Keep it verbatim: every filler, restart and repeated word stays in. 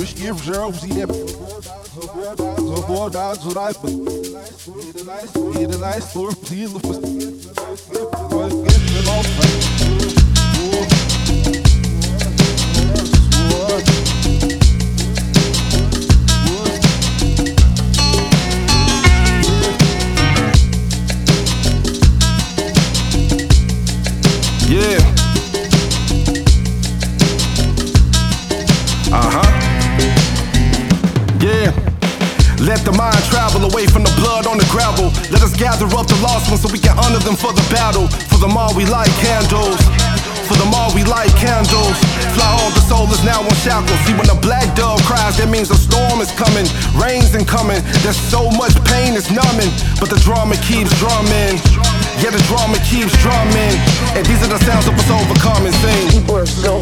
Dus hier zelf zien heb. Zo voordat zo rijp. Hier de lijst voor hier de Yeah. Uh-huh. Yeah. Let the mind travel away from the blood on the gravel. Let us gather up the lost ones so we can honor them for the battle. For them all we light candles. For them all we light candles. Fly on, the soul is now on shackles. See when the black dove cries, that means a storm is coming. Rain's incoming. There's so much pain it's numbing. But the drama keeps drumming. Yeah, the drama keeps drumming. And these are the sounds of us overcoming. Sing. People are so